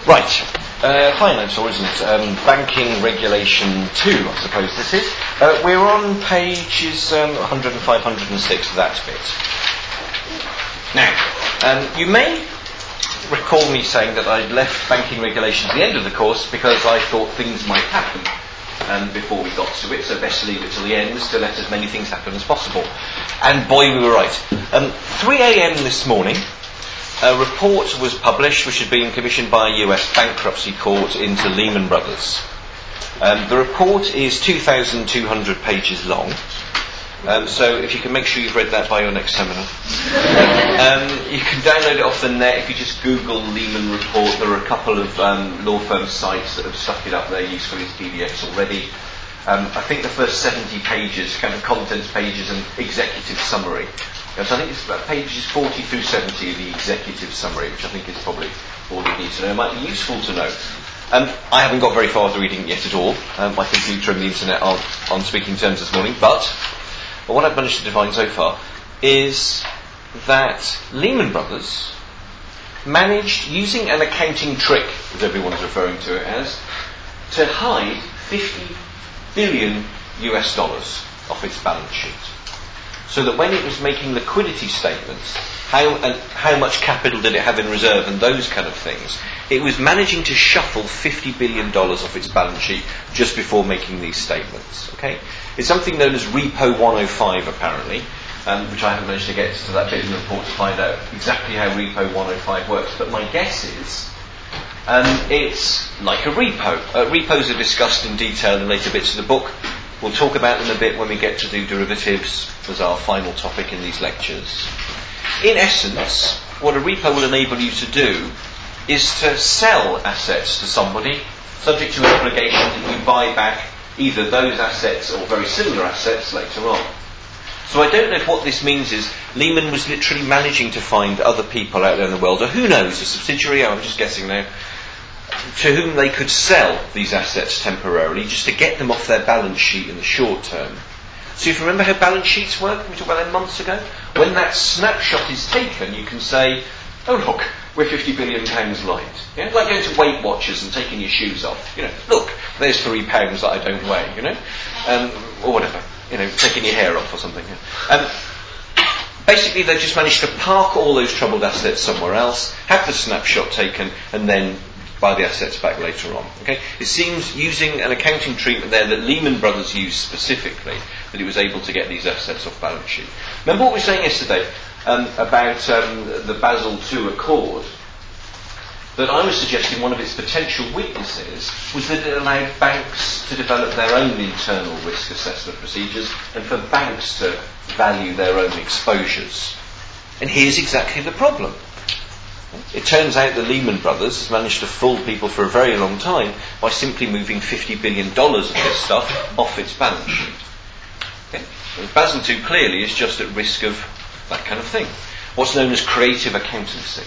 Right, finance, or isn't it? Banking Regulation 2, I suppose this is. We're on pages 105, 106, that bit. Now, you may recall me saying that I'd left Banking Regulation at the end of the course because I thought things might happen before we got to it, so best to leave it till the end to let as many things happen as possible. And boy, we were right. 3 a.m. this morning, a report was published which had been commissioned by a US bankruptcy court into Lehman Brothers. The report is 2,200 pages long, so if you can make sure you've read that by your next seminar. You can download it off the net if you just Google Lehman Report. There are a couple of law firm sites that have stuck it up there usefully as PDFs already. I think the first 70 pages, kind of contents pages and executive summary. So I think it's about pages 40 through 70 of the executive summary, which I think is probably all you need to know. It might be useful to know. I haven't got very far to reading yet at all. My computer and the internet aren't on speaking terms this morning, but what I've managed to define so far is that Lehman Brothers managed, using an accounting trick, as everyone's referring to it as, to hide $50 billion US off its balance sheet. So that when it was making liquidity statements, how much capital did it have in reserve and those kind of things, it was managing to shuffle $50 billion off its balance sheet just before making these statements. Okay? It's something known as Repo 105 apparently, which I haven't managed to get to that bit in the report to find out exactly how Repo 105 works, but my guess is it's like a repo. Repos are discussed in detail in later bits of the book. We'll talk about them a bit when we get to do derivatives as our final topic in these lectures. In essence, what a repo will enable you to do is to sell assets to somebody, subject to an obligation that you buy back either those assets or very similar assets later on. So I don't know if what this means is Lehman was literally managing to find other people out there in the world, or who knows, a subsidiary, I'm just guessing now, to whom they could sell these assets temporarily just to get them off their balance sheet in the short term. So if you remember how balance sheets work, we talked about that months ago, when that snapshot is taken you can say, oh look, we're £50 billion light. Yeah? Like going to Weight Watchers and taking your shoes off. Look, there's £3 that I don't weigh, or whatever, taking your hair off or something. Basically they've just managed to park all those troubled assets somewhere else, have the snapshot taken and then buy the assets back later on. Okay? It seems, using an accounting treatment there that Lehman Brothers used specifically, that it was able to get these assets off balance sheet. Remember what we were saying yesterday about the Basel II Accord? That I was suggesting one of its potential weaknesses was that it allowed banks to develop their own internal risk assessment procedures and for banks to value their own exposures. And here's exactly the problem. It turns out that Lehman Brothers has managed to fool people for a very long time by simply moving $50 billion of this stuff off its balance sheet. Okay? Basel II clearly is just at risk of that kind of thing. What's known as creative accountancy.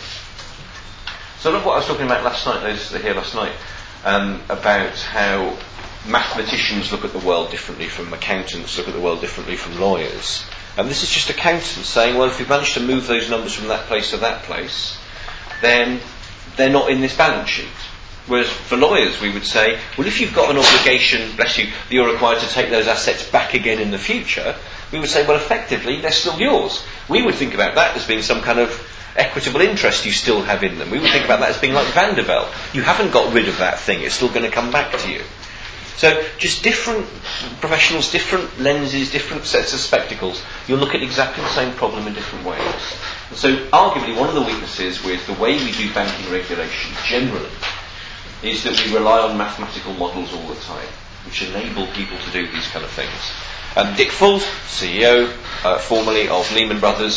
So look what I was talking about last night, those that were here last night, about how mathematicians look at the world differently from accountants, look at the world differently from lawyers. And this is just accountants saying, well, if we've managed to move those numbers from that place to that place, then they're not in this balance sheet. Whereas for lawyers we would say, well, if you've got an obligation, bless you, that you're required to take those assets back again in the future, we would say, well, effectively they're still yours. We would think about that as being some kind of equitable interest you still have in them. We would think about that as being like Vanderbilt. You haven't got rid of that thing, it's still going to come back to you. So just different professionals, different lenses, different sets of spectacles, you'll look at exactly the same problem in different ways. And so arguably one of the weaknesses with the way we do banking regulation generally is that we rely on mathematical models all the time, which enable people to do these kind of things. Dick Fuld, CEO formerly of Lehman Brothers,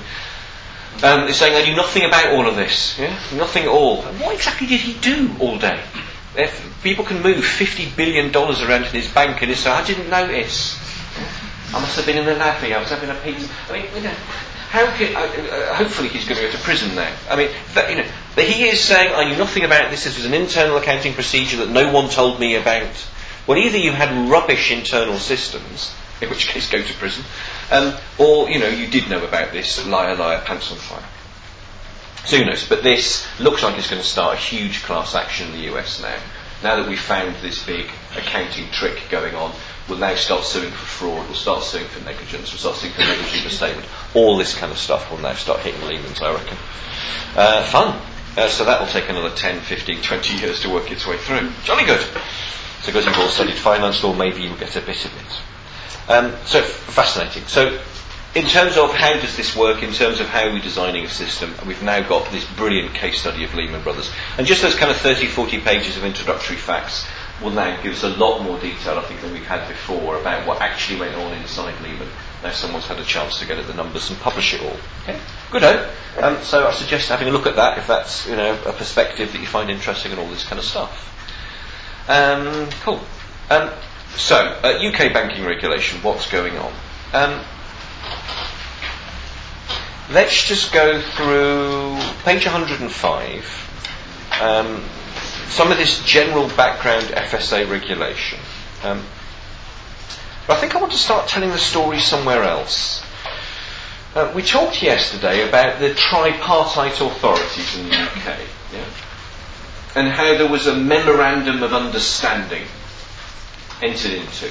is saying, I knew nothing about all of this. Yeah? Nothing at all. And what exactly did he do all day? If people can move $50 billion around in his bank and he said, I didn't notice. I must have been in the navvy, I was having a pizza. I mean, how can, hopefully he's going to go to prison now. I mean, but he is saying, I knew nothing about this was an internal accounting procedure that no one told me about. Well, either you had rubbish internal systems, in which case go to prison, or, you did know about this, liar, liar, pants on fire. So who knows? But this looks like it's going to start a huge class action in the US now. Now that we've found this big accounting trick going on, we'll now start suing for fraud, we'll start suing for negligence, we'll start suing for negligent misstatement. All this kind of stuff will now start hitting Lehman's, I reckon. Fun. So that will take another 10, 15, 20 years to work its way through. Jolly good. So because you've all studied finance law, maybe you'll get a bit of it. So fascinating. So in terms of how does this work, in terms of how we're designing a system, we've now got this brilliant case study of Lehman Brothers. And just those kind of 30, 40 pages of introductory facts will now give us a lot more detail, I think, than we've had before about what actually went on inside Lehman. Now someone's had a chance to get at the numbers and publish it all. Okay, good. So I suggest having a look at that if that's a perspective that you find interesting and all this kind of stuff. Cool. So UK banking regulation, what's going on? Let's just go through page 105. Some of this general background FSA regulation. But I think I want to start telling the story somewhere else. We talked yesterday about the tripartite authorities in the UK, and how there was a memorandum of understanding entered into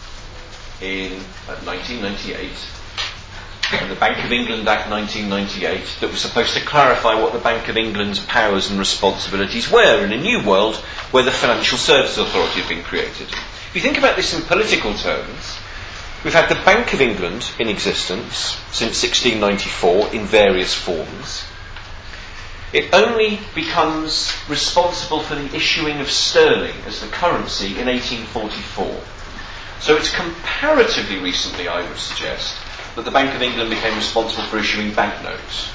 in 1998, and the Bank of England Act 1998, that was supposed to clarify what the Bank of England's powers and responsibilities were in a new world where the Financial Services Authority had been created. If you think about this in political terms, we've had the Bank of England in existence since 1694 in various forms. It only becomes responsible for the issuing of sterling as the currency in 1844. So it's comparatively recently, I would suggest, that the Bank of England became responsible for issuing banknotes,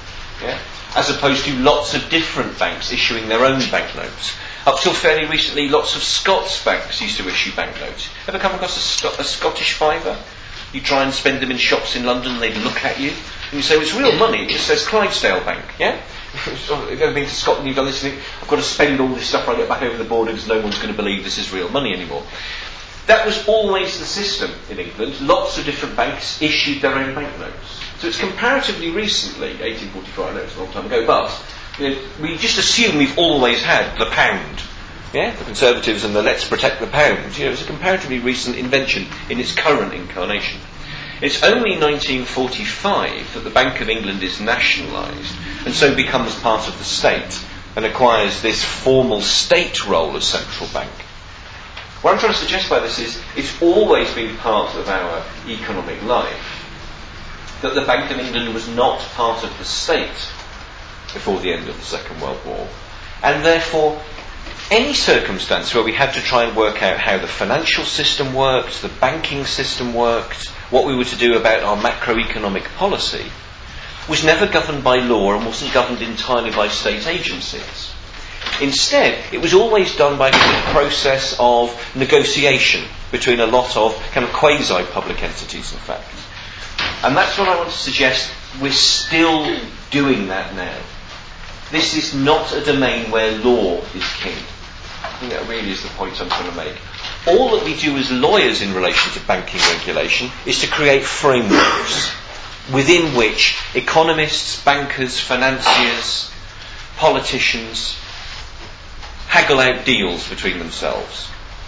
as opposed to lots of different banks issuing their own banknotes. Up till fairly recently, lots of Scots banks used to issue banknotes. Ever come across a Scottish fiver? You try and spend them in shops in London, they'd look at you, and you say, well, it's real money, it just says Clydesdale Bank, If you've ever been to Scotland, you've done this, and I've got to spend all this stuff when I get back over the border because no one's going to believe this is real money anymore. That was always the system in England. Lots of different banks issued their own banknotes. So it's comparatively recently, 1845, I know it's a long time ago, but we just assume we've always had the pound. The Conservatives and the let's protect the pound. It's a comparatively recent invention in its current incarnation. It's only 1945 that the Bank of England is nationalised and so becomes part of the state and acquires this formal state role as central bank. What I'm trying to suggest by this is it's always been part of our economic life that the Bank of England was not part of the state before the end of the Second World War, and therefore any circumstance where we had to try and work out how the financial system worked, the banking system worked, what we were to do about our macroeconomic policy, was never governed by law and wasn't governed entirely by state agencies. Instead, it was always done by a process of negotiation between a lot of kind of quasi-public entities, in fact. And that's what I want to suggest. We're still doing that now. This is not a domain where law is king. I think that really is the point I'm trying to make. All that we do as lawyers in relation to banking regulation is to create frameworks within which economists, bankers, financiers, politicians haggle out deals between themselves.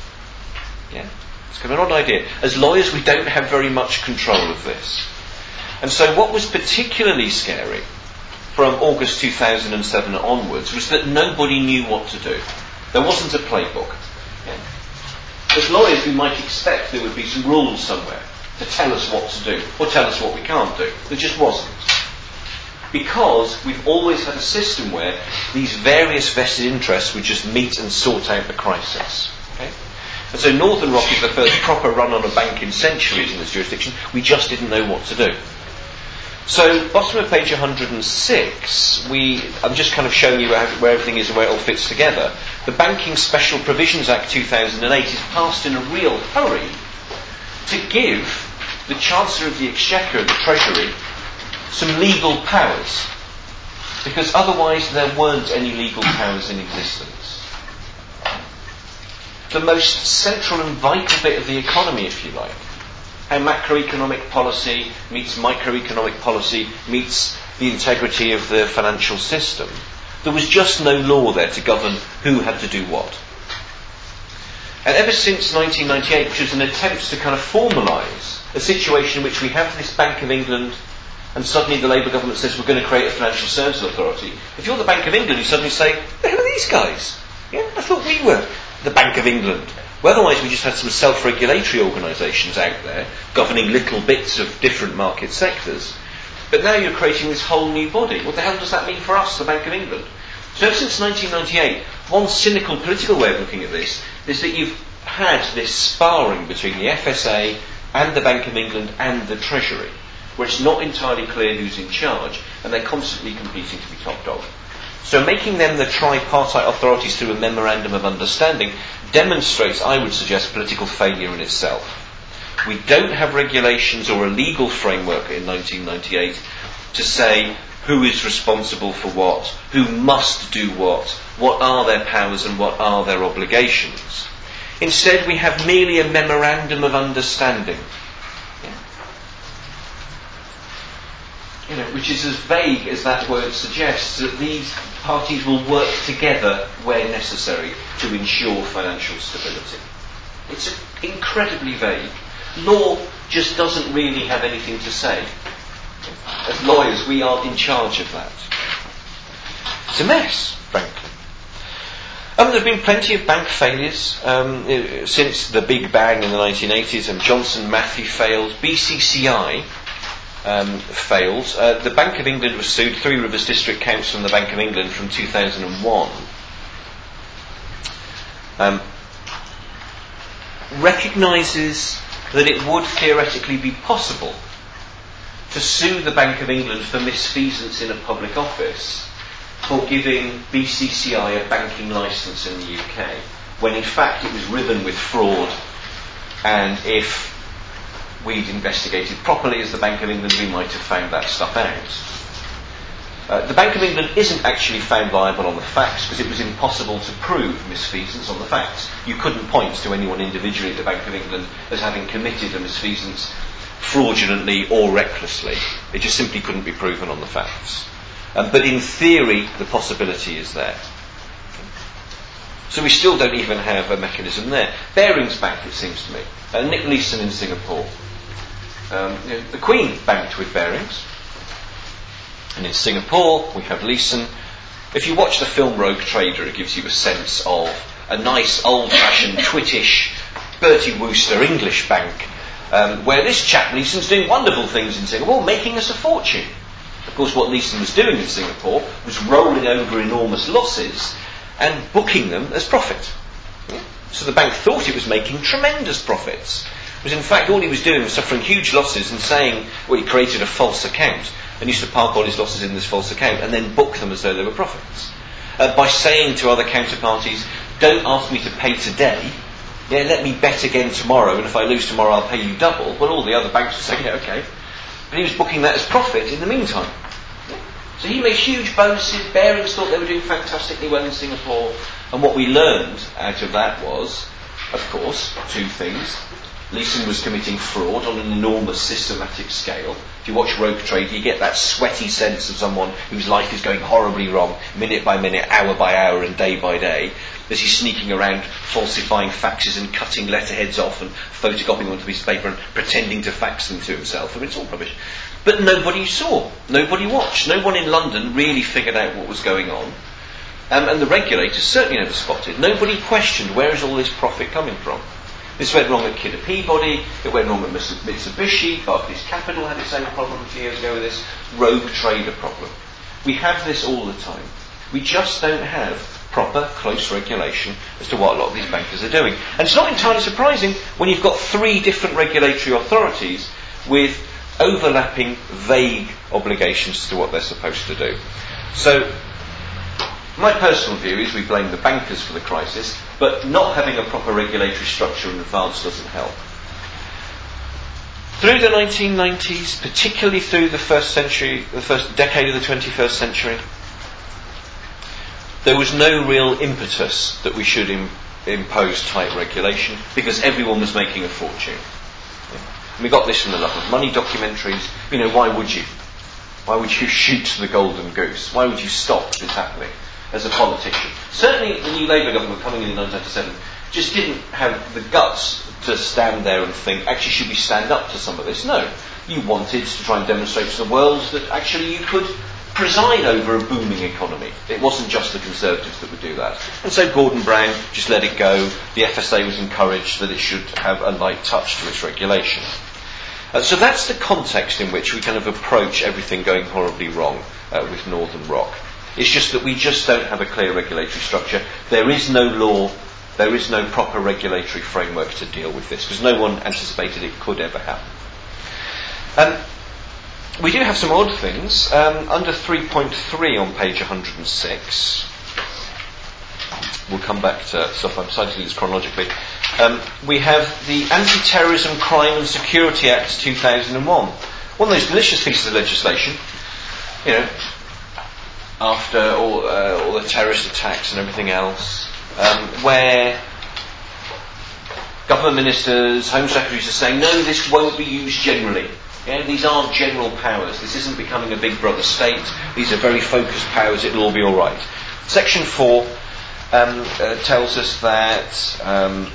It's kind of an odd idea. As lawyers, we don't have very much control of this. And so what was particularly scary from August 2007 onwards was that nobody knew what to do. There wasn't a playbook. As lawyers, we might expect there would be some rules somewhere to tell us what to do, or tell us what we can't do. There just wasn't. Because we've always had a system where these various vested interests would just meet and sort out the crisis. And so Northern Rock is the first proper run on a bank in centuries in this jurisdiction. We just didn't know what to do. So, bottom of page 106, I'm just kind of showing you where everything is and where it all fits together. The Banking Special Provisions Act 2008 is passed in a real hurry to give the Chancellor of the Exchequer and the Treasury some legal powers, because otherwise there weren't any legal powers in existence. The most central and vital bit of the economy, if you like, how macroeconomic policy meets microeconomic policy meets the integrity of the financial system, there was just no law there to govern who had to do what. And ever since 1998, which was an attempt to kind of formalise a situation in which we have this Bank of England, and suddenly the Labour government says we're going to create a financial services authority. If you're the Bank of England, you suddenly say, who are these guys? Yeah, I thought we were the Bank of England. Well, otherwise we just had some self-regulatory organisations out there governing little bits of different market sectors. But now you're creating this whole new body. What the hell does that mean for us, the Bank of England? So since 1998, one cynical political way of looking at this is that you've had this sparring between the FSA and the Bank of England and the Treasury, where it's not entirely clear who's in charge, and they're constantly competing to be top dog. So making them the tripartite authorities through a memorandum of understanding demonstrates, I would suggest, political failure in itself. We don't have regulations or a legal framework in 1998 to say who is responsible for what, who must do what are their powers and what are their obligations. Instead, we have merely a memorandum of understanding, which is as vague as that word suggests, that these parties will work together where necessary to ensure financial stability. It's incredibly vague. Law just doesn't really have anything to say. As lawyers, we aren't in charge of that. It's a mess, frankly. There have been plenty of bank failures since the Big Bang in the 1980s, and Johnson Matthey failed. BCCI failed. The Bank of England was sued. Three Rivers District Council and the Bank of England from 2001. Recognises that it would theoretically be possible to sue the Bank of England for misfeasance in a public office for giving BCCI a banking licence in the UK, when in fact it was riven with fraud, and if we'd investigated properly as the Bank of England, we might have found that stuff out. The Bank of England isn't actually found liable on the facts because it was impossible to prove misfeasance on the facts. You couldn't point to anyone individually at the Bank of England as having committed a misfeasance fraudulently or recklessly. It just simply couldn't be proven on the facts. But in theory, the possibility is there. So we still don't even have a mechanism there. Barings Bank, it seems to me. Nick Leeson in Singapore. The Queen banked with Barings. And in Singapore, we have Leeson. If you watch the film Rogue Trader, it gives you a sense of a nice, old-fashioned, twittish, Bertie Wooster English bank, where this chap, Leeson's doing wonderful things in Singapore, making us a fortune. Of course, what Leeson was doing in Singapore was rolling over enormous losses and booking them as profit. So the bank thought it was making tremendous profits. Whereas in fact all he was doing was suffering huge losses and saying, well, he created a false account and used to park all his losses in this false account and then book them as though they were profits. By saying to other counterparties, don't ask me to pay today, let me bet again tomorrow, and if I lose tomorrow I'll pay you double. Well, all the other banks would say, yeah, okay. But he was booking that as profit in the meantime. So he made huge bonuses. Barings thought they were doing fantastically well in Singapore. And what we learned out of that was, of course, two things. Leeson was committing fraud on an enormous systematic scale. If you watch Rogue Trader, you get that sweaty sense of someone whose life is going horribly wrong, minute by minute, hour by hour, and day by day, as he's sneaking around, falsifying faxes and cutting letterheads off and photocopying them onto a piece of paper and pretending to fax them to himself. I mean, it's all rubbish. But nobody saw, nobody watched, no one in London really figured out what was going on. And the regulators certainly never spotted. Nobody questioned, where is all this profit coming from? This went wrong at Kidder Peabody, it went wrong at Mitsubishi, Barclays Capital had its own problem a few years ago with this Rogue Trader problem. We have this all the time. We just don't have proper, close regulation as to what a lot of these bankers are doing. And it's not entirely surprising when you've got three different regulatory authorities with overlapping, vague obligations as to what they're supposed to do. So, my personal view is we blame the bankers for the crisis, but not having a proper regulatory structure in advance doesn't help. Through the 1990s, particularly through the first decade of the 21st century, there was no real impetus that we should impose tight regulation because everyone was making a fortune. And we got this from the Love of Money documentaries. Why would you? Why would you shoot the golden goose? Why would you stop this happening as a politician? Certainly the new Labour government coming in 1997 just didn't have the guts to stand there and think, actually, should we stand up to some of this? No. You wanted to try and demonstrate to the world that actually you could preside over a booming economy. It wasn't just the Conservatives that would do that. And so Gordon Brown just let it go. The FSA was encouraged that it should have a light touch to its regulation. So that's the context in which we kind of approach everything going horribly wrong with Northern Rock. It's just that we just don't have a clear regulatory structure. There is no law, there is no proper regulatory framework to deal with this, because no one anticipated it could ever happen. We do have some odd things. Under 3.3 on page 106, we'll come back to stuff. I'm deciding to do this chronologically. We have the Anti-Terrorism, Crime and Security Act 2001. One of those delicious pieces of legislation, you know, after all the terrorist attacks and everything else, where government ministers, Home Secretaries are saying, no, this won't be used generally. Yeah, these aren't general powers. This isn't becoming a big brother state. These are very focused powers. It'll all be all right. Section 4 tells us that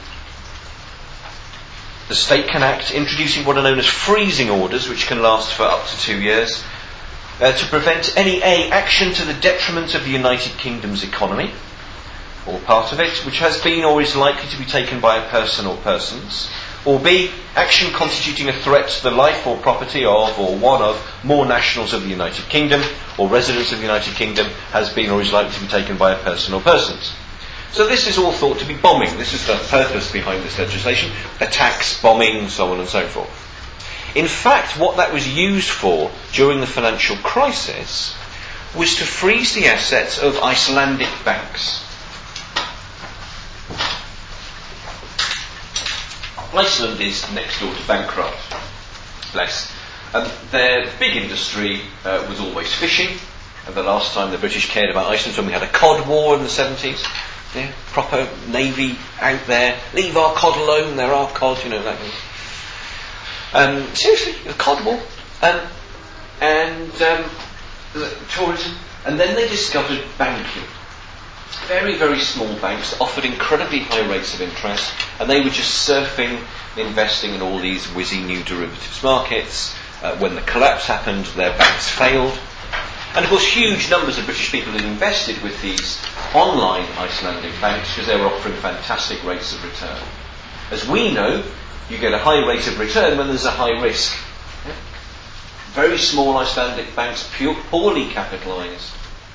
the state can act introducing what are known as freezing orders, which can last for up to 2 years, to prevent any action to the detriment of the United Kingdom's economy, or part of it, which has been or is likely to be taken by a person or persons, or B, action constituting a threat to the life or property of, or one of, more nationals of the United Kingdom, or residents of the United Kingdom, has been or is likely to be taken by a person or persons. So this is all thought to be bombing. This is the purpose behind this legislation. Attacks, bombing, so on and so forth. In fact, what that was used for during the financial crisis was to freeze the assets of Icelandic banks. Iceland is next door to bankrupt. Bless. Their big industry was always fishing. And the last time the British cared about Iceland, when we had a cod war in the 70s, yeah, proper navy out there. Leave our cod alone, they're our cod, you know, that kind of. Seriously, the cod war. And tourism. And then they discovered banking. Very, very small banks that offered incredibly high rates of interest, and they were just surfing, investing in all these whizzy new derivatives markets. When the collapse happened, their banks failed. And of course, huge numbers of British people had invested with these online Icelandic banks because they were offering fantastic rates of return. As we know, you get a high rate of return when there's a high risk. Yeah? Very small Icelandic banks, poorly capitalised.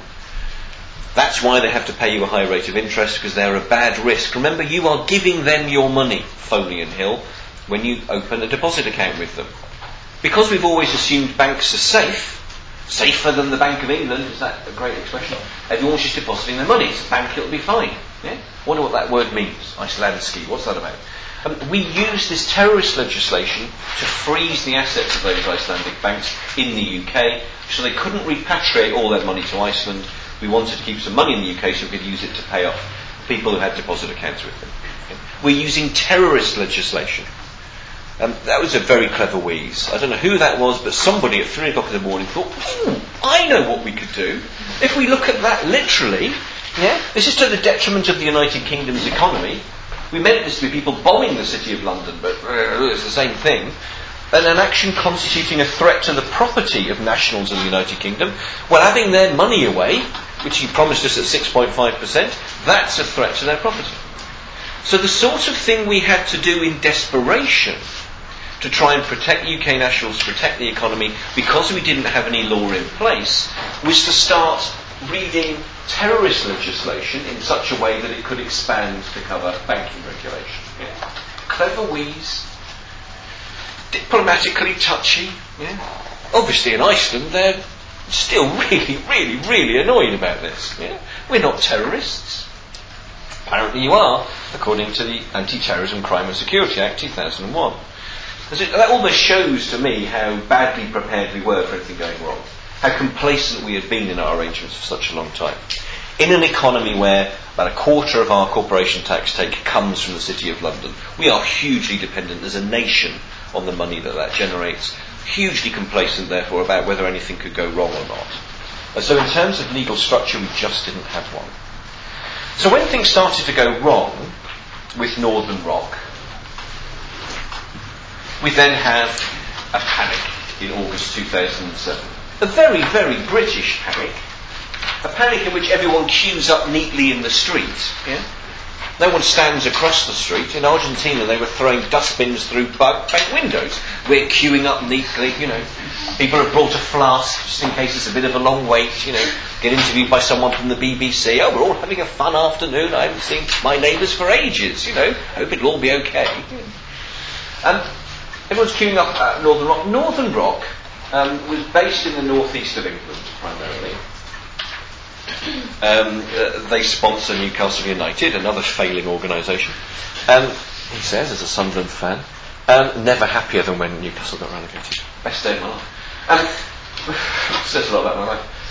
That's why they have to pay you a high rate of interest, because they're a bad risk. Remember, you are giving them your money, Foley and Hill, when you open a deposit account with them. Because we've always assumed banks are safe, safer than the Bank of England, is that a great expression? Everyone's just depositing their money. It's a bank, it'll be fine. Yeah? Wonder what that word means. Icelandski, what's that about? We use this terrorist legislation to freeze the assets of those Icelandic banks in the UK, so they couldn't repatriate all their money to Iceland. We wanted to keep some money in the UK so we could use it to pay off people who had deposit accounts with them. Okay? We're using terrorist legislation. That was a very clever wheeze. I don't know who that was, but somebody at 3 o'clock in the morning thought, I know what we could do. If we look at that literally, yeah, this is to the detriment of the United Kingdom's economy. We meant this to be people bombing the City of London, but it's the same thing. And an action constituting a threat to the property of nationals of the United Kingdom, well, having their money away, which you promised us at 6.5%, that's a threat to their property. So the sort of thing we had to do in desperation to try and protect UK nationals, to protect the economy, because we didn't have any law in place, was to start reading terrorist legislation in such a way that it could expand to cover banking regulation. Yeah. Clever wheeze. Diplomatically touchy. Yeah. Obviously in Iceland they're still really, really, really annoyed about this. Yeah. We're not terrorists. Apparently you are, according to the Anti-Terrorism, Crime and Security Act 2001. That almost shows to me how badly prepared we were for anything going wrong. How complacent we had been in our arrangements for such a long time. In an economy where about a quarter of our corporation tax take comes from the City of London, we are hugely dependent as a nation on the money that generates. hugely complacent, therefore, about whether anything could go wrong or not. And so in terms of legal structure, we just didn't have one. So when things started to go wrong with Northern Rock, we then have a panic in August 2007. A very, very British panic. A panic in which everyone queues up neatly in the street. Yeah? No one stands across the street. In Argentina, they were throwing dustbins through bank windows. We're queuing up neatly, People have brought a flask just in case it's a bit of a long wait, Get interviewed by someone from the BBC. Oh, we're all having a fun afternoon. I haven't seen my neighbours for ages, Hope it'll all be okay. Everyone's queuing up at Northern Rock. Northern Rock was based in the northeast of England, primarily. They sponsor Newcastle United, another failing organisation. He says, as a Sunderland fan, never happier than when Newcastle got relegated. Best day of my life. Says a lot about my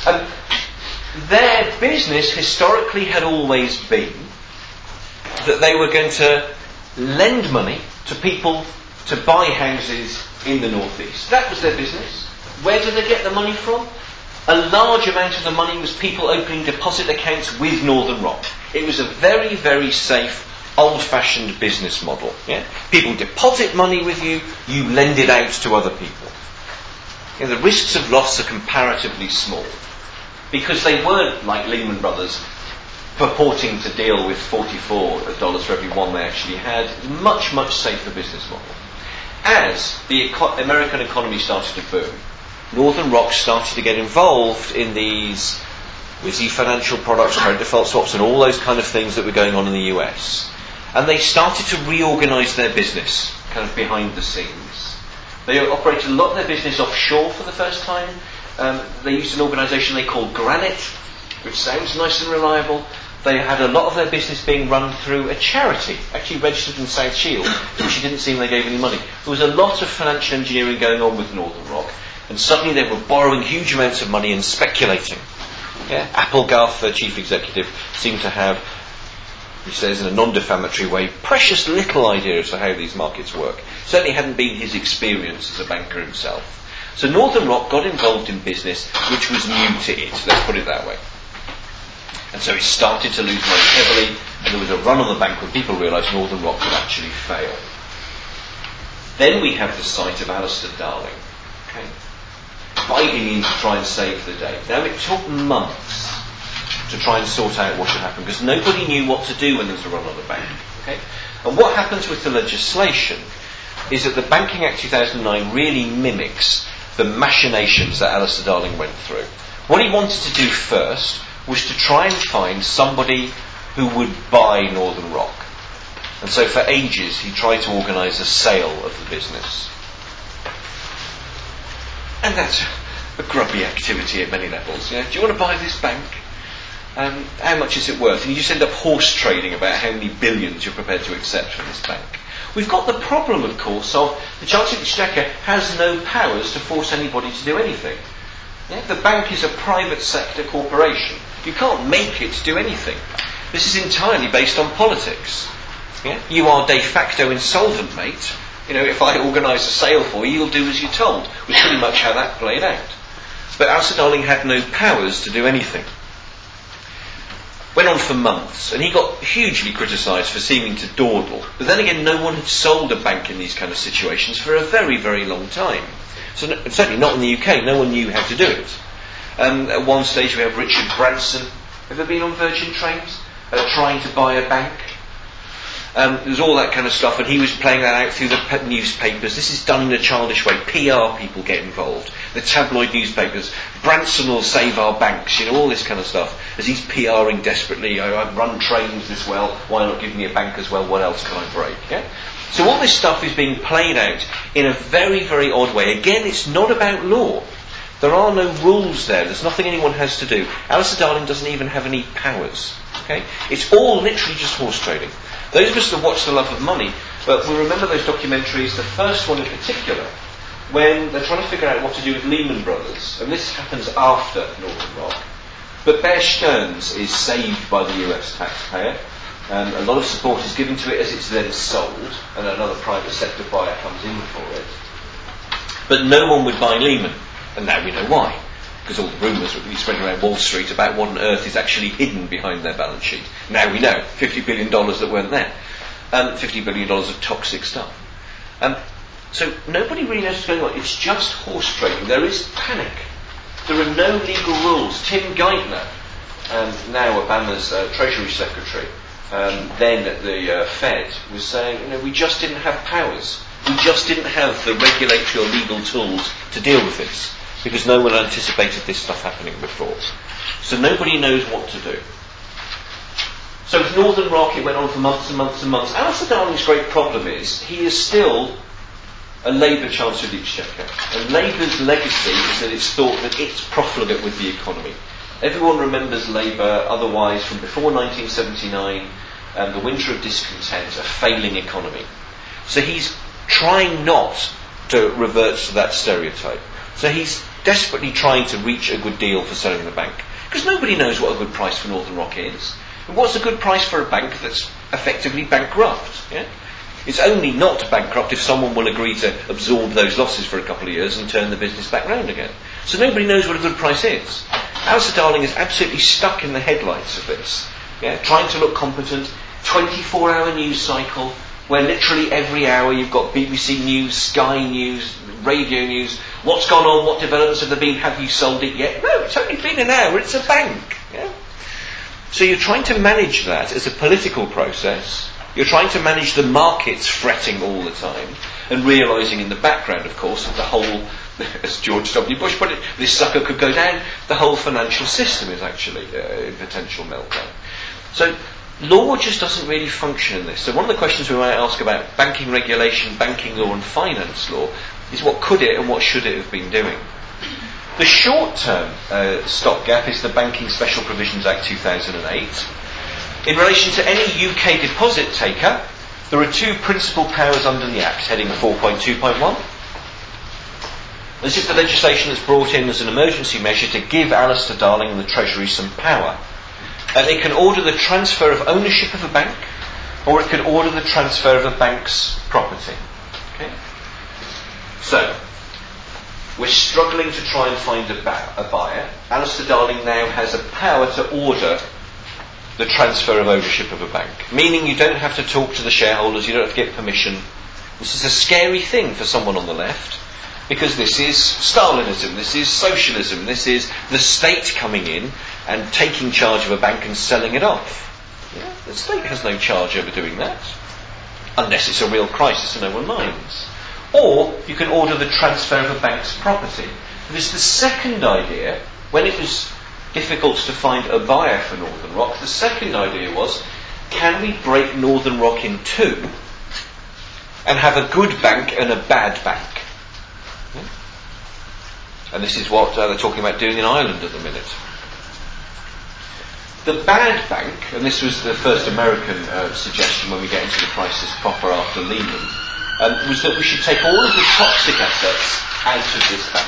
life. Their business historically had always been that they were going to lend money to people to buy houses in the northeast. That was their business. Where did they get the money from? A large amount of the money was people opening deposit accounts with Northern Rock. It was a very, very safe, old-fashioned business model. Yeah? People deposit money with you, you lend it out to other people. The risks of loss are comparatively small because they weren't like Lehman Brothers purporting to deal with $44 for every one they actually had. It was a much, much safer business model. As the American economy started to boom, Northern Rock started to get involved in these whizzy financial products, credit default swaps, and all those kind of things that were going on in the US. And they started to reorganise their business, kind of behind the scenes. They operated a lot of their business offshore for the first time. They used an organisation they called Granite, which sounds nice and reliable. They had a lot of their business being run through a charity, actually registered in South Shield, which it didn't seem they gave any money. There was a lot of financial engineering going on with Northern Rock. And suddenly they were borrowing huge amounts of money and speculating. Yeah? Applegarth, their chief executive, seemed to have, he says in a non-defamatory way, precious little idea as to how these markets work. Certainly hadn't been his experience as a banker himself. So Northern Rock got involved in business which was new to it, let's put it that way. And so it started to lose money heavily, and there was a run on the bank when people realised Northern Rock would actually fail. Then we have the sight of Alistair Darling. Okay? Biting in to try and save the day. Now it took months to try and sort out what had happened because nobody knew what to do when there was a run on the bank. Okay? And what happens with the legislation is that the Banking Act 2009 really mimics the machinations that Alistair Darling went through. What he wanted to do first was to try and find somebody who would buy Northern Rock. And so for ages he tried to organise a sale of the business. And that's a grubby activity at many levels. Do you want to buy this bank? How much is it worth? And you just end up horse trading about how many billions you're prepared to accept from this bank. We've got the problem, of course, of the Chancellor of the Exchequer has no powers to force anybody to do anything. The bank is a private sector corporation. You can't make it do anything. This is entirely based on politics. You are de facto insolvent, mate. If I organise a sale for you, you'll do as you're told. Was pretty much how that played out. But Alistair Darling had no powers to do anything. Went on for months, and he got hugely criticised for seeming to dawdle. But then again, no one had sold a bank in these kind of situations for a very, very long time. So certainly not in the UK, no one knew how to do it. At one stage we have Richard Branson. Ever been on Virgin Trains? Trying to buy a bank. There's all that kind of stuff, and he was playing that out through the newspapers. This is done in a childish way. PR people get involved. The tabloid newspapers. Branson will save our banks. All this kind of stuff. As he's PRing desperately, I run trains as well. Why not give me a bank as well? What else can I break? Yeah? So all this stuff is being played out in a very, very odd way. Again, it's not about law. There are no rules there. There's nothing anyone has to do. Alistair Darling doesn't even have any powers. Okay? It's all literally just horse trading. Those of us that watch The Love of Money, but we remember those documentaries, the first one in particular, when they're trying to figure out what to do with Lehman Brothers, and this happens after Northern Rock. But Bear Stearns is saved by the US taxpayer, and a lot of support is given to it as it's then sold, and another private sector buyer comes in for it. But no one would buy Lehman, and now we know why. Because all the rumours were really spreading around Wall Street about what on earth is actually hidden behind their balance sheet. Now we know, $50 billion that weren't there. $50 billion of toxic stuff. So nobody really knows what's going on. It's just horse trading. There is panic. There are no legal rules. Tim Geithner, now Obama's Treasury Secretary, then at the Fed, was saying, we just didn't have powers. We just didn't have the regulatory or legal tools to deal with this, because no one anticipated this stuff happening before. So nobody knows what to do. So with Northern Rock, it went on for months and months and months. Alistair Darling's great problem is he is still a Labour Chancellor of the Exchequer. And Labour's legacy is that it's thought that it's profligate with the economy. Everyone remembers Labour otherwise from before 1979, the winter of discontent, a failing economy. So he's trying not to revert to that stereotype. So he's desperately trying to reach a good deal for selling the bank. Because nobody knows what a good price for Northern Rock is. And what's a good price for a bank that's effectively bankrupt? Yeah? It's only not bankrupt if someone will agree to absorb those losses for a couple of years and turn the business back round again. So nobody knows what a good price is. Alistair Darling is absolutely stuck in the headlights of this. Yeah? Trying to look competent, 24-hour news cycle, where literally every hour you've got BBC News, Sky News, radio news. What's gone on? What developments have there been? Have you sold it yet? No, it's only been an hour. It's a bank. Yeah? So you're trying to manage that as a political process. You're trying to manage the markets fretting all the time and realising in the background, of course, that the whole, as George W. Bush put it, this sucker could go down. The whole financial system is actually in potential meltdown. So law just doesn't really function in this. So one of the questions we might ask about banking regulation, banking law and finance law is what could it and what should it have been doing? The short-term stopgap is the Banking Special Provisions Act 2008. In relation to any UK deposit taker, there are two principal powers under the Act, heading 4.2.1. This is the legislation that's brought in as an emergency measure to give Alistair Darling and the Treasury some power. And it can order the transfer of ownership of a bank, or it can order the transfer of a bank's property. Okay? So, we're struggling to try and find a buyer. Alistair Darling now has a power to order the transfer of ownership of a bank, meaning you don't have to talk to the shareholders, you don't have to get permission. This is a scary thing for someone on the left, because this is Stalinism, this is socialism, this is the state coming in and taking charge of a bank and selling it off. Yeah? The state has no charge over doing that, unless it's a real crisis and no one minds. Or you can order the transfer of a bank's property. This is the second idea. When it was difficult to find a buyer for Northern Rock, the second idea was, can we break Northern Rock in two and have a good bank and a bad bank? Yeah? And this is what they're talking about doing in Ireland at the minute. The bad bank, and this was the first American suggestion when we get into the crisis proper after Lehman, was that we should take all of the toxic assets out of this bank.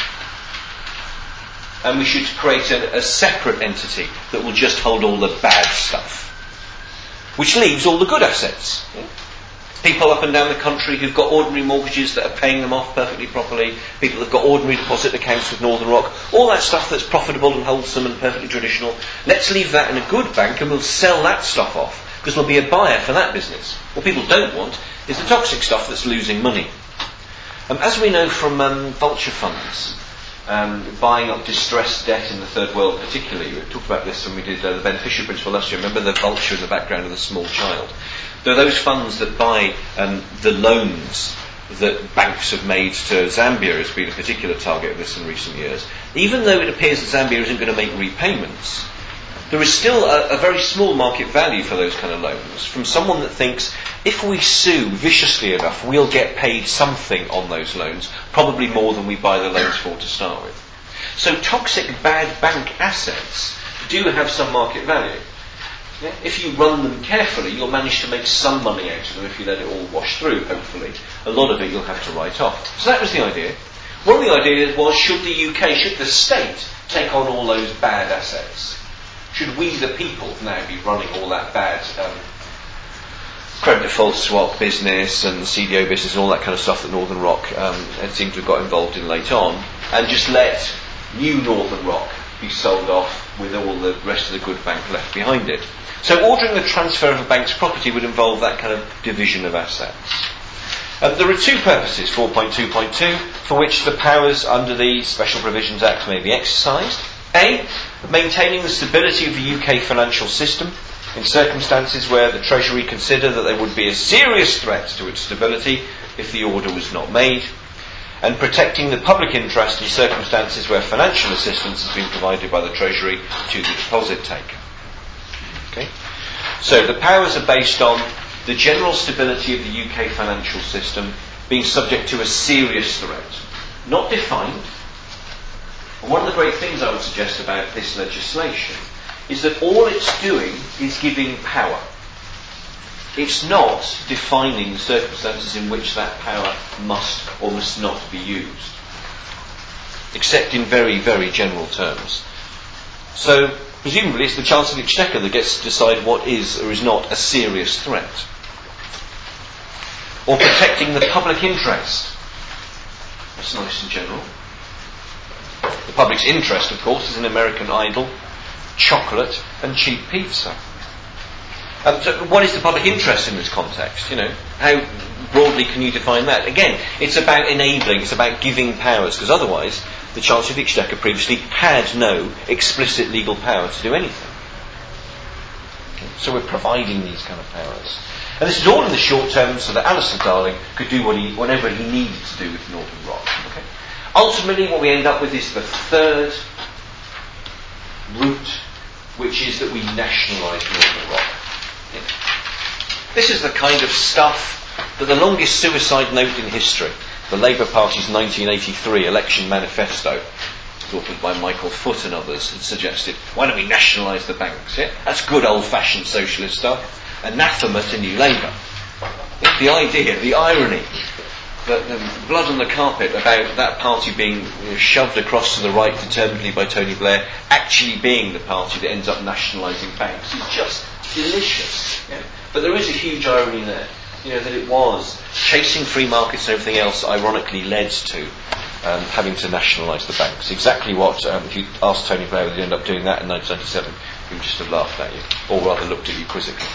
And we should create a separate entity that will just hold all the bad stuff, which leaves all the good assets. Yeah? People up and down the country who've got ordinary mortgages that are paying them off perfectly properly, people who've got ordinary deposit accounts with Northern Rock, all that stuff that's profitable and wholesome and perfectly traditional, let's leave that in a good bank and we'll sell that stuff off, because there'll be a buyer for that business. What people don't want is the toxic stuff that's losing money. As we know from vulture funds, buying up distressed debt in the third world particularly, we talked about this when we did the beneficiary principle last year. Remember the vulture in the background of the small child? There are those funds that buy the loans that banks have made to Zambia has been a particular target of this in recent years. Even though it appears that Zambia isn't going to make repayments, there is still a very small market value for those kind of loans from someone that thinks if we sue viciously enough, we'll get paid something on those loans, probably more than we buy the loans for to start with. So toxic bad bank assets do have some market value. Yeah? If you run them carefully, you'll manage to make some money out of them if you let it all wash through, hopefully. A lot of it you'll have to write off. So that was the idea. One of the ideas was, should the UK, should the state take on all those bad assets? Should we, the people, now be running all that bad credit default swap business and CDO business and all that kind of stuff that Northern Rock had seemed to have got involved in late on, and just let new Northern Rock be sold off with all the rest of the good bank left behind it. So ordering the transfer of a bank's property would involve that kind of division of assets. There are two purposes, 4.2.2, for which the powers under the Special Provisions Act may be exercised. A, maintaining the stability of the UK financial system in circumstances where the Treasury consider that there would be a serious threat to its stability if the order was not made, and protecting the public interest in circumstances where financial assistance has been provided by the Treasury to the deposit taker. Okay? So the powers are based on the general stability of the UK financial system being subject to a serious threat, not defined. And one of the great things I would suggest about this legislation is that all it's doing is giving power. It's not defining the circumstances in which that power must or must not be used, except in very, very general terms. So, presumably it's the Chancellor of the Exchequer that gets to decide what is or is not a serious threat. Or protecting the public interest. That's nice and general. The public's interest, of course, is in American Idol, chocolate and cheap pizza. So what is the public interest in this context? You know, how broadly can you define that? Again, it's about enabling, it's about giving powers, because otherwise the Chancellor of the Exchequer previously had no explicit legal power to do anything. Okay? So we're providing these kind of powers. And this is all in the short term so that Alistair Darling could do whatever he needed to do with Northern Rock. Okay? Ultimately, what we end up with is the third route, which is that we nationalise Northern Rock. Yeah. This is the kind of stuff that the longest suicide note in history, the Labour Party's 1983 election manifesto, authored by Michael Foot and others, had suggested. Why don't we nationalise the banks? Yeah? That's good old-fashioned socialist stuff. Anathema to New Labour. The idea, the irony, that blood on the carpet about that party being shoved across to the right determinedly by Tony Blair actually being the party that ends up nationalising banks is just delicious. Yeah? But there is a huge irony there, that it was chasing free markets and everything else ironically led to having to nationalise the banks. Exactly what, if you asked Tony Blair whether he'd end up doing that in 1997, he would just have laughed at you, or rather looked at you quizzically.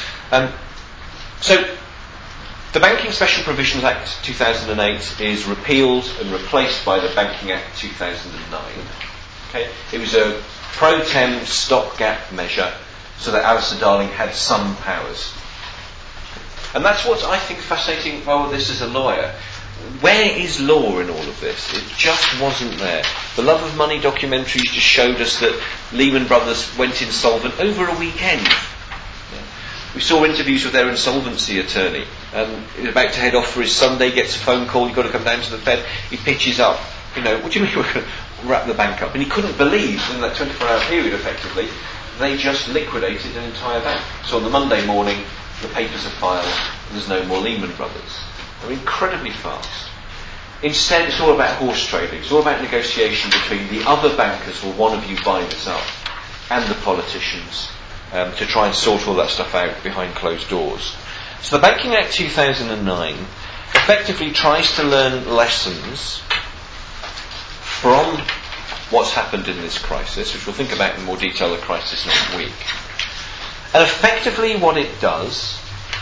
So, the Banking Special Provisions Act 2008 is repealed and replaced by the Banking Act 2009. Okay? It was a pro tem stopgap measure so that Alistair Darling had some powers. And that's what I think fascinating about this as a lawyer. Where is law in all of this? It just wasn't there. The Love of Money documentaries just showed us that Lehman Brothers went insolvent over a weekend. We saw interviews with their insolvency attorney. He was about to head off for his Sunday, gets a phone call, you've got to come down to the Fed. He pitches up. What do you mean we're going to wrap the bank up? And he couldn't believe in that 24-hour period, effectively, they just liquidated an entire bank. So on the Monday morning, the papers are filed, and there's no more Lehman Brothers. They're incredibly fast. Instead, it's all about horse trading. It's all about negotiation between the other bankers, or one of you buying this up, and the politicians, to try and sort all that stuff out behind closed doors. So the Banking Act 2009 effectively tries to learn lessons from what's happened in this crisis, which we'll think about in more detail, the crisis next week. And effectively what it does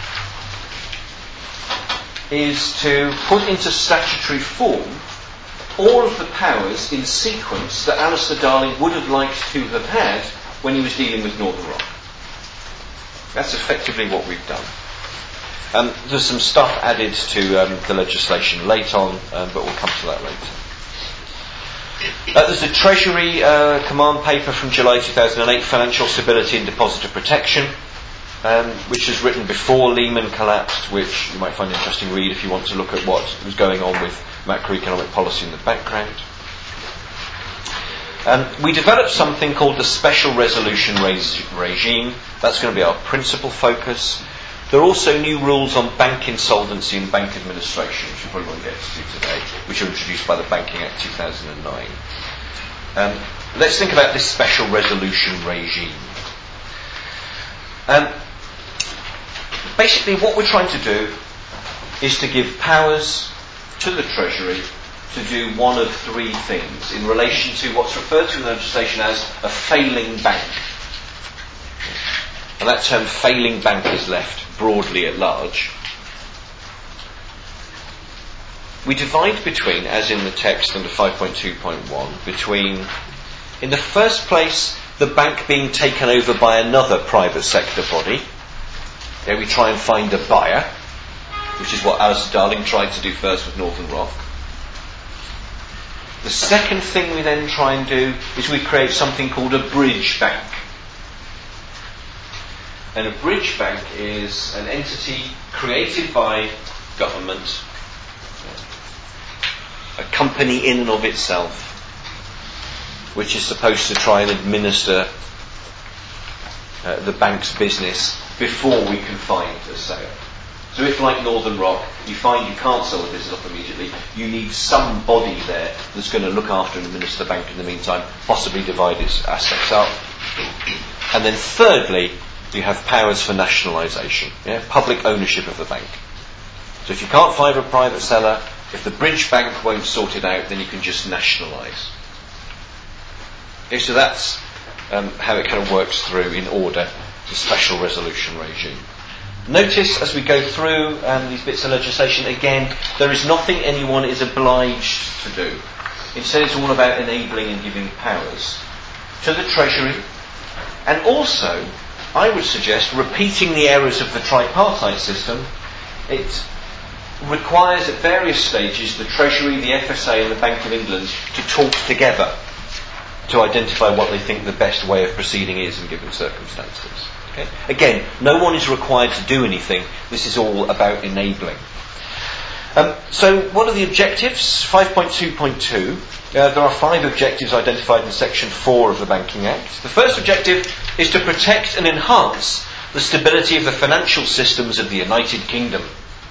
is to put into statutory form all of the powers in sequence that Alistair Darling would have liked to have had when he was dealing with Northern Rock. That's effectively what we've done. There's some stuff added to the legislation late on, but we'll come to that later. There's a Treasury command paper from July 2008, Financial Stability and Depositor Protection, which was written before Lehman collapsed, which you might find an interesting read if you want to look at what was going on with macroeconomic policy in the background. We developed something called the Special Resolution Regime. That's going to be our principal focus. There are also new rules on bank insolvency and bank administration, which we probably won't get to today, which are introduced by the Banking Act 2009. Let's think about this Special Resolution Regime. basically what we're trying to do is to give powers to the Treasury to do one of three things in relation to what's referred to in the legislation as a failing bank. And that term failing bank is left broadly at large. We divide between, as in the text under 5.2.1, between, in the first place, the bank being taken over by another private sector body. We try and find a buyer, which is what Alistair Darling tried to do first with Northern Rock. The second thing we then try and do is we create something called a bridge bank. And a bridge bank is an entity created by government, a company in and of itself, which is supposed to try and administer the bank's business before we can find a sale. So if, like Northern Rock, you find you can't sell the business off immediately, you need somebody there that's going to look after and administer the bank in the meantime, possibly divide its assets up. And then thirdly, you have powers for nationalisation, public ownership of the bank. So if you can't find a private seller, if the bridge bank won't sort it out, then you can just nationalise. So that's how it kind of works through in order, the special resolution regime. Notice as we go through these bits of legislation, again, there is nothing anyone is obliged to do. Instead, it's all about enabling and giving powers to the Treasury, and also, I would suggest, repeating the errors of the tripartite system. It requires at various stages the Treasury, the FSA and the Bank of England to talk together to identify what they think the best way of proceeding is in given circumstances. Okay? Again, no one is required to do anything. This is all about enabling. So what are the objectives? 5.2.2. There are 5 objectives identified in Section 4 of the Banking Act. The first objective is to protect and enhance the stability of the financial systems of the United Kingdom.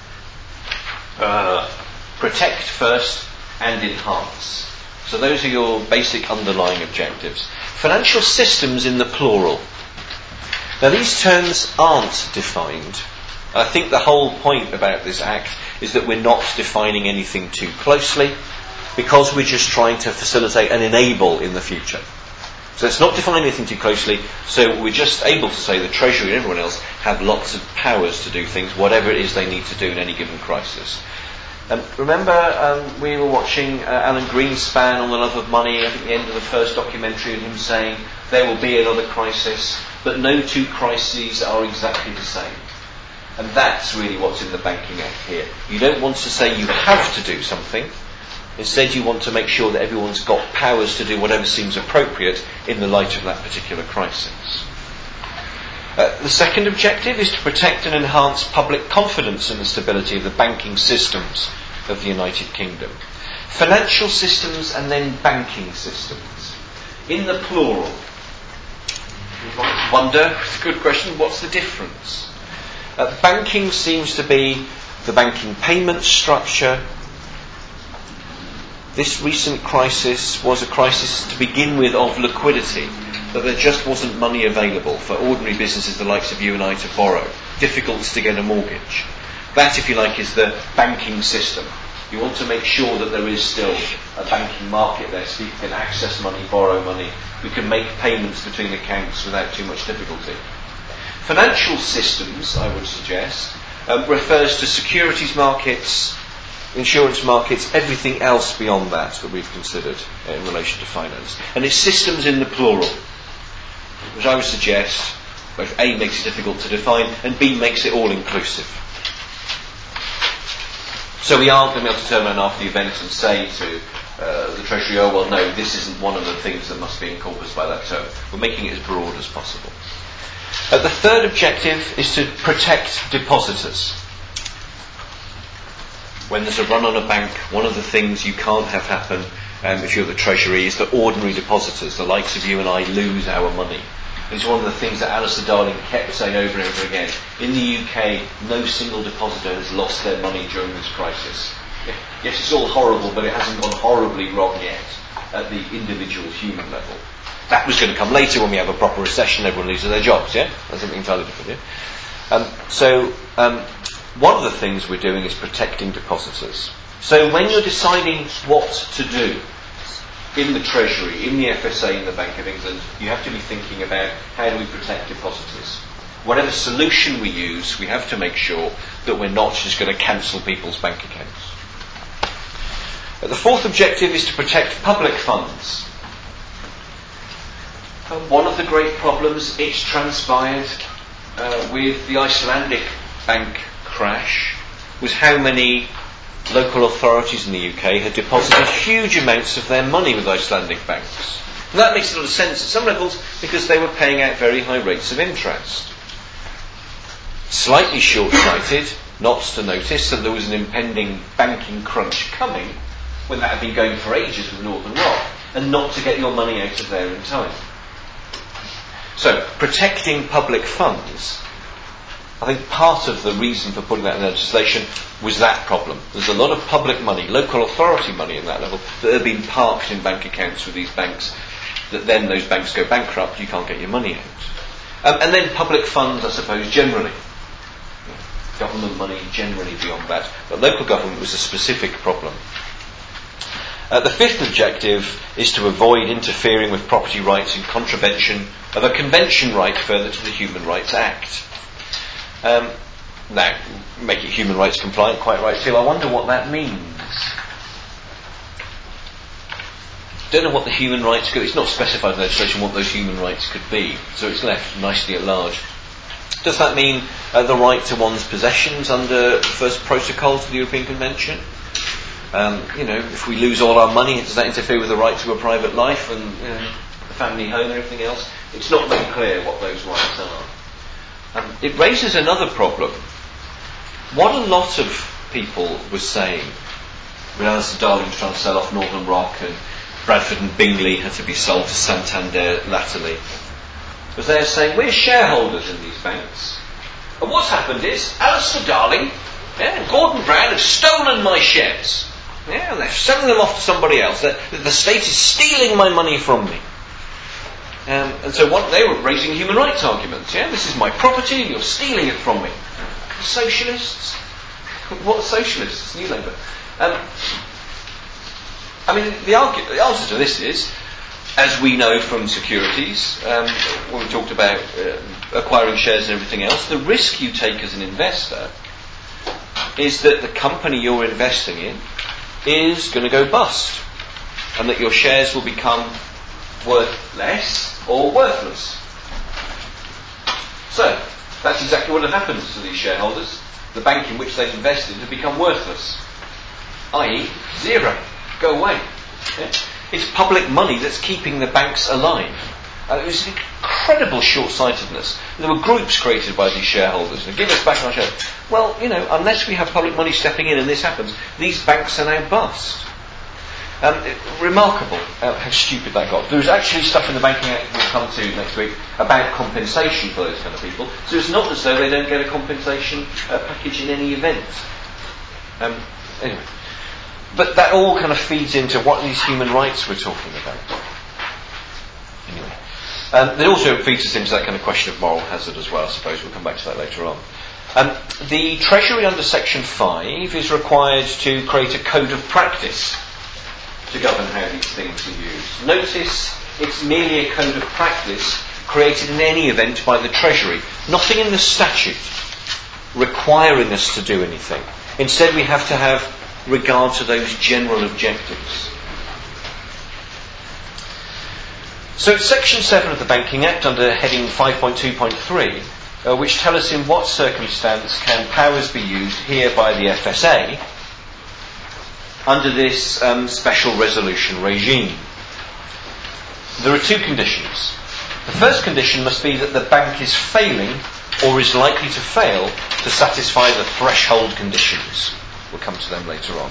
Protect first and enhance. So those are your basic underlying objectives. Financial systems in the plural. Now these terms aren't defined. I think the whole point about this Act is that we're not defining anything too closely because we're just trying to facilitate and enable in the future. So it's not defining anything too closely, so we're just able to say the Treasury and everyone else have lots of powers to do things, whatever it is they need to do in any given crisis. Remember we were watching Alan Greenspan on The Love of Money, I think the end of the first documentary, and him saying there will be another crisis, but no two crises are exactly the same. And that's really what's in the Banking Act here. You don't want to say you have to do something. Instead, you want to make sure that everyone's got powers to do whatever seems appropriate in the light of that particular crisis. The second objective is to protect and enhance public confidence in the stability of the banking systems of the United Kingdom. Financial systems and then banking systems. In the plural. You might wonder, it's a good question, what's the difference? Banking seems to be the banking payment structure. This recent crisis was a crisis to begin with of liquidity, that there just wasn't money available for ordinary businesses the likes of you and I to borrow. Difficult to get a mortgage. That, if you like, is the banking system. You want to make sure that there is still a banking market there so you can access money, borrow money. We can make payments between accounts without too much difficulty. Financial systems, I would suggest, refers to securities markets, insurance markets, everything else beyond that we've considered in relation to finance. And it's systems in the plural, which I would suggest both A, makes it difficult to define, and B, makes it all-inclusive. So we aren't going to be able to turn around after the event and say to the Treasury, oh, well, no, this isn't one of the things that must be encompassed by that term. We're making it as broad as possible. The third objective is to protect depositors. When there's a run on a bank, one of the things you can't have happen if you're the Treasury is that ordinary depositors, the likes of you and I, lose our money. It's one of the things that Alistair Darling kept saying over and over again. In the UK, no single depositor has lost their money during this crisis. Yes, it's all horrible, but it hasn't gone horribly wrong yet at the individual human level. That was going to come later when we have a proper recession, everyone loses their jobs, yeah? That's something entirely different, One of the things we're doing is protecting depositors. So when you're deciding what to do in the Treasury, in the FSA, in the Bank of England, you have to be thinking about how do we protect depositors. Whatever solution we use, we have to make sure that we're not just going to cancel people's bank accounts. The fourth objective is to protect public funds. One of the great problems, it's transpired with the Icelandic bank crash, was how many local authorities in the UK had deposited huge amounts of their money with Icelandic banks. And that makes a lot of sense at some levels because they were paying out very high rates of interest. Slightly short-sighted not to notice that there was an impending banking crunch coming when that had been going for ages with Northern Rock, and not to get your money out of there in time. So, protecting public funds, I think part of the reason for putting that in legislation was that problem. There's a lot of public money, local authority money in that level, that had been parked in bank accounts with these banks, that then those banks go bankrupt, you can't get your money out. And then public funds, I suppose, generally. Government money generally beyond that. But local government was a specific problem. The fifth objective is to avoid interfering with property rights in contravention of a convention right further to the Human Rights Act. Now, make it human rights compliant, quite right too. I wonder what that means. Don't know what the human rights could. It's not specified in legislation what those human rights could be, so it's left nicely at large. Does that mean the right to one's possessions under the first protocol to the European Convention? If we lose all our money, does that interfere with the right to a private life and the family home and everything else? It's not very clear what those rights are. It raises another problem. What a lot of people were saying when Alistair Darling was trying to sell off Northern Rock and Bradford and Bingley had to be sold to Santander latterly, was they were saying, we're shareholders in these banks. And what's happened is, Alistair Darling and Gordon Brown have stolen my shares. And they're selling them off to somebody else. The state is stealing my money from me. And so they were raising human rights arguments. This is my property and you're stealing it from me. Socialists? What socialists? New Labour. The answer to this is, as we know from securities, when we talked about acquiring shares and everything else, the risk you take as an investor is that the company you're investing in is going to go bust, and that your shares will become worth less or worthless. So, that's exactly what had happened to these shareholders. The bank in which they've invested had become worthless, i.e. zero. Go away. It's public money that's keeping the banks alive. It was an incredible short-sightedness. There were groups created by these shareholders. Give us back our shares. Well, unless we have public money stepping in and this happens, these banks are now bust. Remarkable how stupid that got. There was actually stuff in the Banking Act we'll come to next week about compensation for those kind of people. So it's not as though they don't get a compensation package in any event. Anyway. But that all kind of feeds into what these human rights we're talking about. Anyway. It also feeds us into that kind of question of moral hazard as well, I suppose. We'll come back to that later on. The Treasury under Section 5 is required to create a code of practice to govern how these things are used. Notice it's merely a code of practice created in any event by the Treasury. Nothing in the statute requiring us to do anything. Instead, we have to have regard to those general objectives. So it's Section 7 of the Banking Act under heading 5.2.3, which tell us in what circumstance can powers be used here by the FSA under this special resolution regime. There are two conditions. The first condition must be that the bank is failing or is likely to fail to satisfy the threshold conditions. We'll come to them later on.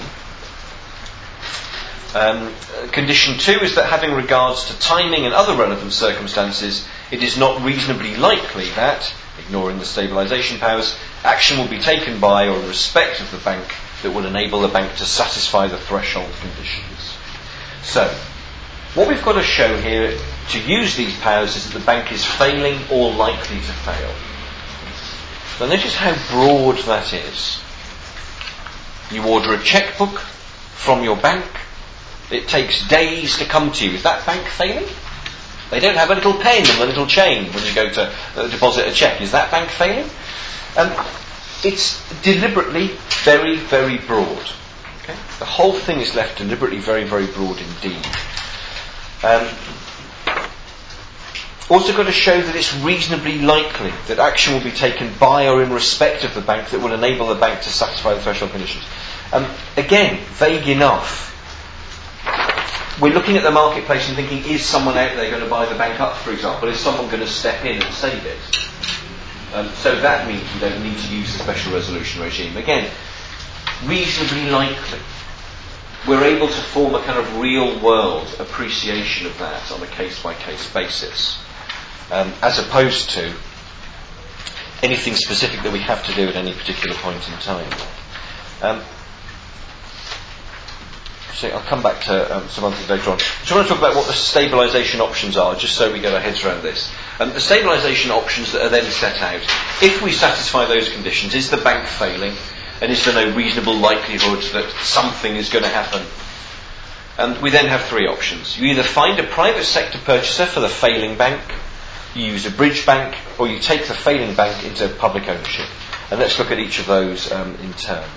Condition 2 is that having regards to timing and other relevant circumstances, it is not reasonably likely that, ignoring the stabilisation powers, action will be taken by or in respect of the bank that will enable the bank to satisfy the threshold conditions. So, what we've got to show here to use these powers is that the bank is failing or likely to fail. Now notice how broad that is. You order a checkbook from your bank. It takes days to come to you. Is that bank failing? They don't have a little pen and a little chain when you go to deposit a cheque. Is that bank failing? It's deliberately very, very broad. Okay? The whole thing is left deliberately very, very broad indeed. Also got to show that it's reasonably likely that action will be taken by or in respect of the bank that will enable the bank to satisfy the threshold conditions. Again, vague enough. We're looking at the marketplace and thinking, is someone out there going to buy the bank up, for example? Is someone going to step in and save it? So that means we don't need to use the special resolution regime. Again, reasonably likely. We're able to form a kind of real-world appreciation of that on a case-by-case basis, as opposed to anything specific that we have to do at any particular point in time. So I'll come back to some other things later on. So I want to talk about what the stabilisation options are, just so we get our heads around this. The stabilisation options that are then set out, if we satisfy those conditions, is the bank failing? And is there no reasonable likelihood that something is going to happen? And we then have three options. You either find a private sector purchaser for the failing bank, you use a bridge bank, or you take the failing bank into public ownership. And let's look at each of those in turn.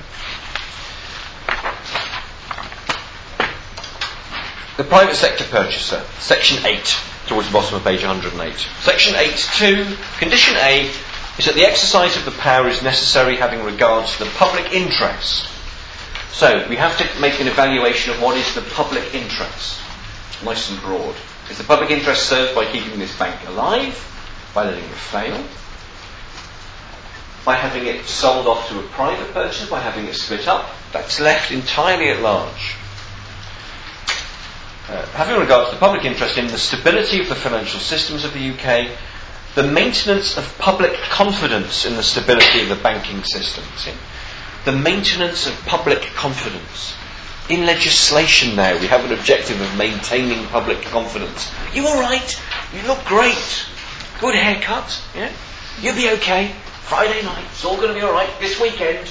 The private sector purchaser, section 8, towards the bottom of page 108. Section 8.2, condition A is that the exercise of the power is necessary having regard to the public interest. So, we have to make an evaluation of what is the public interest. Nice and broad. Is the public interest served by keeping this bank alive? By letting it fail? By having it sold off to a private purchaser? By having it split up? That's left entirely at large. Having regard to the public interest in the stability of the financial systems of the UK, the maintenance of public confidence in the stability of the banking system. See? The maintenance of public confidence. In legislation now, we have an objective of maintaining public confidence. You all right? You look great. Good haircut. Yeah? You'll be okay. Friday night, it's all going to be all right. This weekend.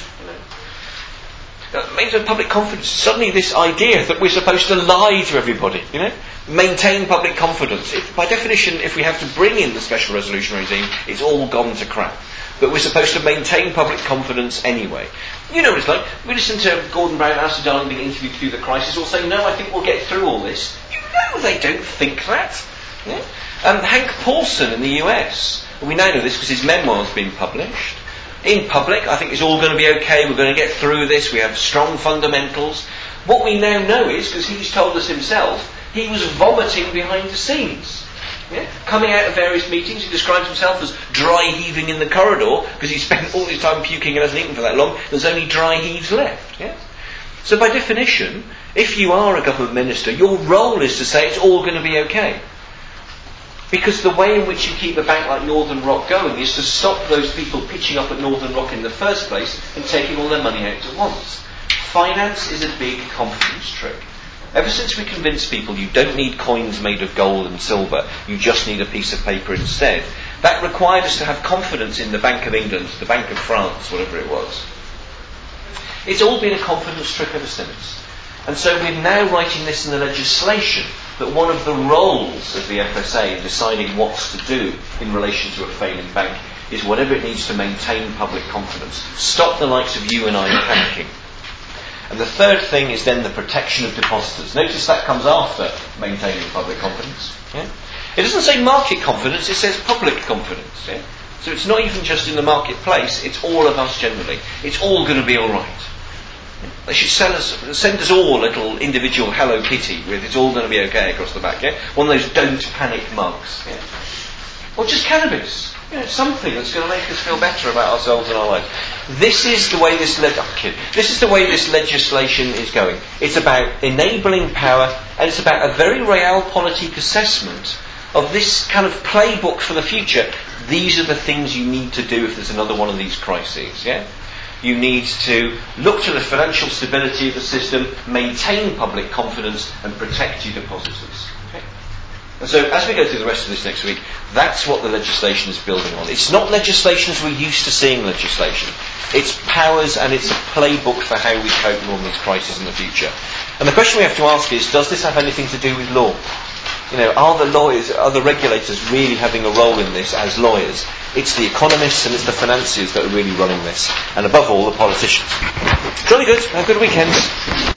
Maintain public confidence. Suddenly this idea that we're supposed to lie to everybody, maintain public confidence. By definition, if we have to bring in the special resolution regime, it's all gone to crap. But we're supposed to maintain public confidence anyway. You know what it's like. We listen to Gordon Brown, Alistair Darling being interviewed through the crisis, all say, no, I think we'll get through all this. You know they don't think that. Yeah? Hank Paulson in the US, we now know this because his memoir's been published. In public, I think it's all going to be okay, we're going to get through this, we have strong fundamentals. What we now know is, because he's told us himself, he was vomiting behind the scenes. Yeah? Coming out of various meetings, he describes himself as dry heaving in the corridor, because he spent all his time puking and hasn't eaten for that long, there's only dry heaves left. Yeah? So by definition, if you are a government minister, your role is to say it's all going to be okay. Because the way in which you keep a bank like Northern Rock going is to stop those people pitching up at Northern Rock in the first place and taking all their money out at once. Finance is a big confidence trick. Ever since we convinced people you don't need coins made of gold and silver, you just need a piece of paper instead, that required us to have confidence in the Bank of England, the Bank of France, whatever it was. It's all been a confidence trick ever since. And so we're now writing this in the legislation that one of the roles of the FSA in deciding what's to do in relation to a failing bank is whatever it needs to maintain public confidence. Stop the likes of you and I panicking. And the third thing is then the protection of depositors. Notice that comes after maintaining public confidence. Yeah? It doesn't say market confidence, it says public confidence. Yeah? So it's not even just in the marketplace, it's all of us generally. It's all going to be all right. They should send us all a little individual Hello Kitty with it's all going to be okay across the back, yeah? One of those don't panic mugs, yeah? Or just cannabis, something that's going to make us feel better about ourselves and our lives. This is the way this legislation is going. It's about enabling power, and it's about a very realpolitik assessment of this kind of playbook for the future. These are the things you need to do if there's another one of these crises, yeah? You need to look to the financial stability of the system, maintain public confidence, and protect your depositors. Okay? And so as we go through the rest of this next week, that's what the legislation is building on. It's not legislation as we're used to seeing legislation. It's powers and it's a playbook for how we cope with all these crises in the future. And the question we have to ask is, does this have anything to do with law? Are the regulators really having a role in this as lawyers? It's the economists and it's the financiers that are really running this. And above all, the politicians. Jolly good. Have a good weekend.